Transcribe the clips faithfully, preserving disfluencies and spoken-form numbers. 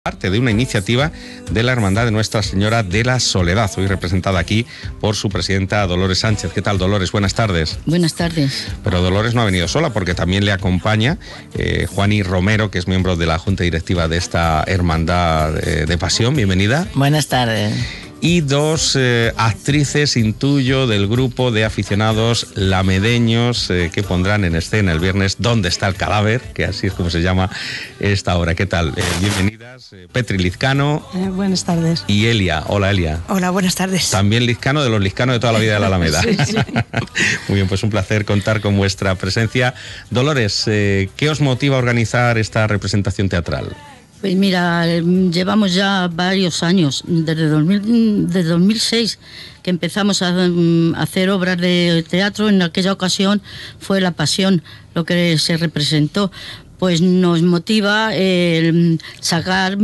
Parte de una iniciativa de la Hermandad de Nuestra Señora de la Soledad, hoy representada aquí por su presidenta Dolores Sánchez. ¿Qué tal, Dolores? Buenas tardes. Buenas tardes. Pero Dolores no ha venido sola, porque también le acompaña eh, Juani Romero, que es miembro de la Junta Directiva de esta Hermandad de, de Pasión. Bienvenida. Buenas tardes. Y dos eh, actrices, intuyo, del grupo de aficionados lamedeños eh, que pondrán en escena el viernes ¿Dónde está el cadáver?, que así es como se llama esta obra. ¿Qué tal? Eh, bienvenidas, eh, Petri Lizcano. Eh, buenas tardes. Y Elia. Hola, Elia. Hola, buenas tardes. También Lizcano, de los Lizcanos de toda la vida de la Alameda. Sí, sí. Muy bien, pues un placer contar con vuestra presencia. Dolores, eh, ¿qué os motiva a organizar esta representación teatral? Pues mira, llevamos ya varios años, desde, dos mil, desde dos mil seis, que empezamos a, a hacer obras de teatro. En aquella ocasión fue La Pasión lo que se representó. Pues nos motiva el sacar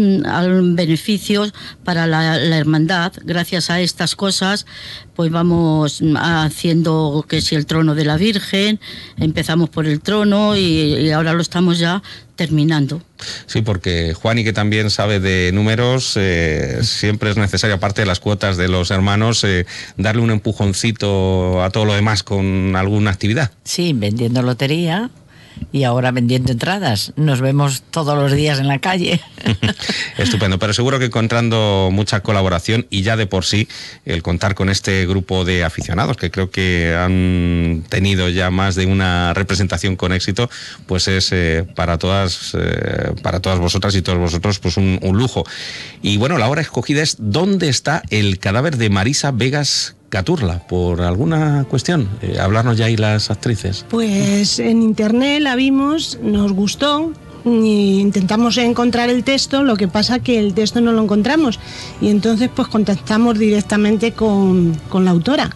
beneficios para la, la hermandad. Gracias a estas cosas, pues vamos haciendo que si el trono de la Virgen, empezamos por el trono y, y ahora lo estamos ya terminando. Sí, porque Juani, que también sabe de números, eh, siempre es necesario, aparte de las cuotas de los hermanos, eh, darle un empujoncito a todo lo demás con alguna actividad. Sí, vendiendo lotería. Y ahora vendiendo entradas. Nos vemos todos los días en la calle. Estupendo, pero seguro que encontrando mucha colaboración, y ya de por sí el contar con este grupo de aficionados, que creo que han tenido ya más de una representación con éxito, pues es eh, para todas eh, para todas vosotras y todos vosotros pues un, un lujo. Y bueno, la obra escogida es ¿Dónde está el cadáver?, de Marisa Vegas Caturla, por alguna cuestión. Eh, hablarnos ya ahí las actrices. Pues en internet la vimos, nos gustó, y intentamos encontrar el texto, lo que pasa que el texto no lo encontramos, y entonces pues contactamos directamente con, con la autora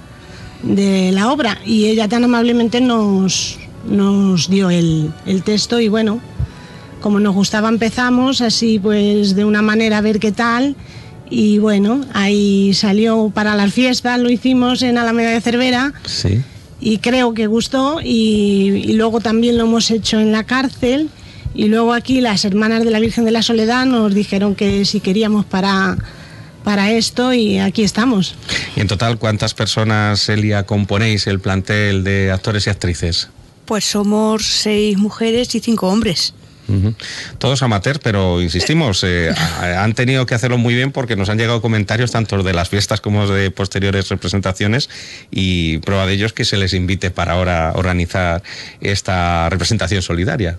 de la obra, y ella tan amablemente nos, nos dio el, el texto, y bueno, como nos gustaba empezamos así pues de una manera a ver qué tal. Y bueno, ahí salió para las fiestas, lo hicimos en Alameda de Cervera. Sí. Y creo que gustó, y, y luego también lo hemos hecho en la cárcel, y luego aquí las hermanas de la Virgen de la Soledad nos dijeron que si queríamos para, para esto, y aquí estamos. ¿Y en total cuántas personas, Elia, componéis el plantel de actores y actrices? Pues somos seis mujeres y cinco hombres. Uh-huh. Todos amateurs, pero insistimos, eh, han tenido que hacerlo muy bien, porque nos han llegado comentarios tanto de las fiestas como de posteriores representaciones, y prueba de ello es que se les invite para ahora organizar esta representación solidaria.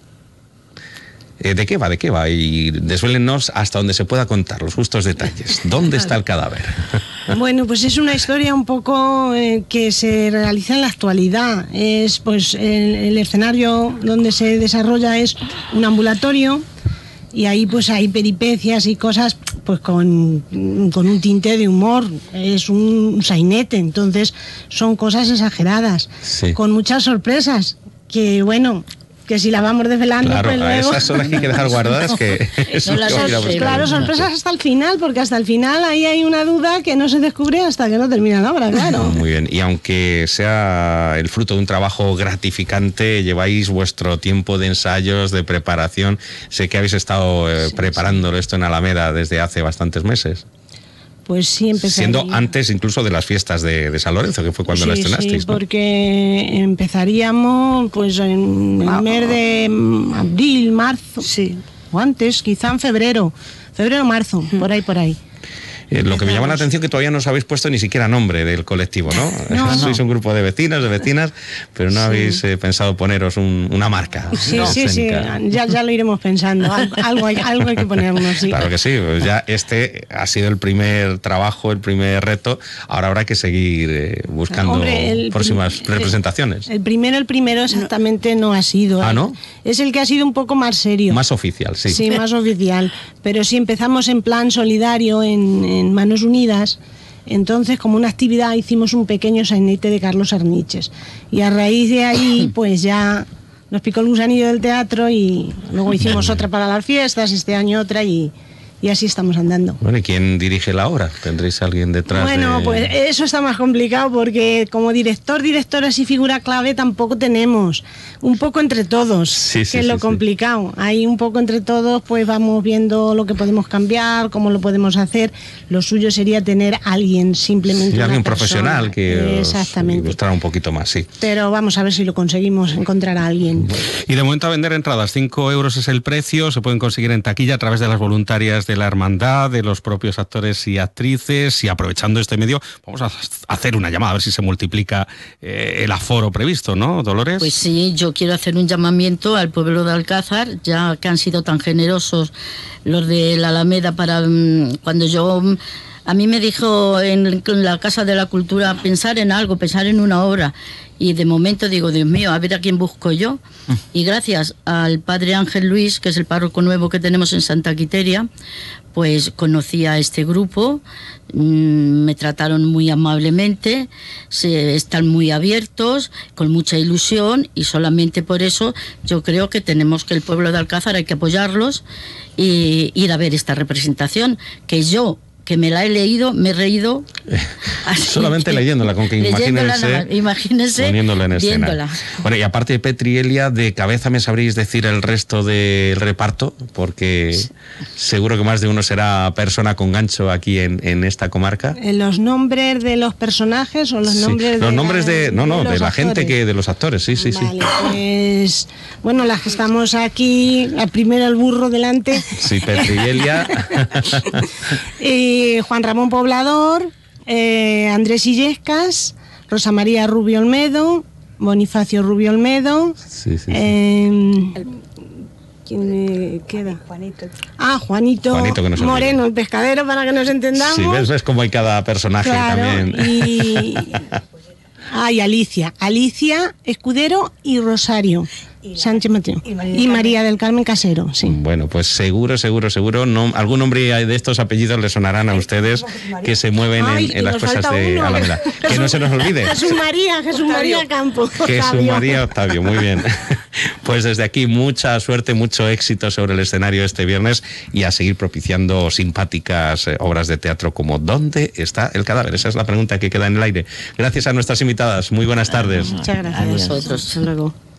Eh, ¿De qué va? ¿De qué va? Y desvélennos hasta donde se pueda contar los justos detalles. ¿Dónde está el cadáver? Bueno, pues es una historia un poco eh, que se realiza en la actualidad. Es pues el, el escenario donde se desarrolla es un ambulatorio, y ahí pues hay peripecias y cosas pues con, con un tinte de humor. Es un sainete, entonces son cosas exageradas, sí, con muchas sorpresas que bueno, que si la vamos desvelando, claro, pues luego... esas son las que hay que dejar guardadas, que eso No las que sé, Claro, sorpresas hasta el final, porque hasta el final ahí hay una duda que no se descubre hasta que no termina la obra, claro. Muy bien, y aunque sea el fruto de un trabajo gratificante, lleváis vuestro tiempo de ensayos, de preparación. Sé que habéis estado eh, sí, preparándolo sí. esto en Alameda desde hace bastantes meses. Pues sí, empezaría. Siendo antes incluso de las fiestas de, de San Lorenzo, que fue cuando sí, la estrenasteis, sí, ¿no? porque empezaríamos pues en el mes de abril, marzo, Sí. o antes, quizá en febrero, febrero, marzo, por ahí, por ahí. Eh, lo que me llama la atención es que todavía no os habéis puesto ni siquiera nombre del colectivo, ¿no? No, Sois no. un grupo de vecinos, de vecinas, pero no Sí. habéis eh, pensado poneros un, una marca. Sí, ¿no? sí, sí, escénica. ya, ya lo iremos pensando, algo, algo, hay, algo hay que ponernos, sí. Claro que sí, pues ya este ha sido el primer trabajo, el primer reto. Ahora habrá que seguir eh, buscando Hombre, el próximas prim- representaciones. El primero, el primero exactamente no ha sido. Ah, ¿no? Es el que ha sido un poco más serio. Más oficial, sí. Sí, más oficial. Pero sí empezamos en plan solidario en, en Manos Unidas. Entonces, como una actividad, hicimos un pequeño sainete de Carlos Arniches. Y a raíz de ahí, pues ya nos picó el gusanillo del teatro, y luego hicimos otra para las fiestas, este año otra, y, y así estamos andando. Bueno, ¿y quién dirige la obra? ¿Tendréis a alguien detrás? Bueno, de... pues eso está más complicado porque como director, directoras y figura clave tampoco tenemos. Un poco entre todos, sí, sí, que es lo sí, complicado. Sí. Ahí un poco entre todos pues vamos viendo lo que podemos cambiar, cómo lo podemos hacer. Lo suyo sería tener a alguien simplemente. Sí, alguien persona. profesional que Exactamente. os ilustrara un poquito más, sí. Pero vamos a ver si lo conseguimos encontrar a alguien. Y de momento a vender entradas, cinco euros es el precio, se pueden conseguir en taquilla a través de las voluntarias de la hermandad, de los propios actores y actrices, y aprovechando este medio vamos a hacer una llamada a ver si se multiplica eh, el aforo previsto, ¿no, Dolores? Pues sí, yo quiero hacer un llamamiento al pueblo de Alcázar, ya que han sido tan generosos los de la Alameda para um, cuando yo... Um, a mí me dijo en, en la Casa de la Cultura pensar en algo, pensar en una obra. Y de momento digo, Dios mío, a ver a quién busco yo. Y gracias al padre Ángel Luis, que es el párroco nuevo que tenemos en Santa Quiteria, pues conocí a este grupo, mmm, me trataron muy amablemente, se, están muy abiertos, con mucha ilusión, y solamente por eso yo creo que tenemos que el pueblo de Alcázar hay que apoyarlos y ir a ver esta representación, que yo... que me la he leído, me he reído. Solamente que, leyéndola, con que imagínense, imagínense poniéndola en escena. Viéndola. Bueno, y aparte de Petri y Elia, de cabeza me sabréis decir el resto del reparto, porque sí. seguro que más de uno será persona con gancho aquí en, en esta comarca. ¿Los nombres de los personajes o los sí. nombres los de nombres la, de no no de, de la actores? gente que de los actores, sí, sí, vale, sí. Pues bueno, las que estamos aquí, la primera el burro delante. Sí, Petri y Elia. y Juan Ramón Poblador, eh, Andrés Illescas, Rosa María Rubio Olmedo, Bonifacio Rubio Olmedo. Sí, sí, sí. Eh, ¿Quién me queda? Juanito. Ah, Juanito, Juanito que no se Moreno, el pescadero, para que nos entendamos. Sí, ves, ves cómo hay cada personaje claro, también. Y... Ah, y Alicia. Alicia Escudero y Rosario y Sánchez Mateo. Y María, y María del Carmen Casero, sí. Bueno, pues seguro, seguro, seguro, no, algún nombre de estos apellidos le sonarán a ustedes que se mueven Ay, en, en las cosas de uno. Alameda. Que no se nos olvide. Jesús María, Jesús María Campo. Jesús Octavio. María Octavio, muy bien. Pues desde aquí mucha suerte, mucho éxito sobre el escenario este viernes y a seguir propiciando simpáticas eh, obras de teatro como ¿dónde está el cadáver? Esa es la pregunta que queda en el aire. Gracias a nuestras invitadas, muy buenas tardes. Muchas gracias. A vosotros. Hasta luego.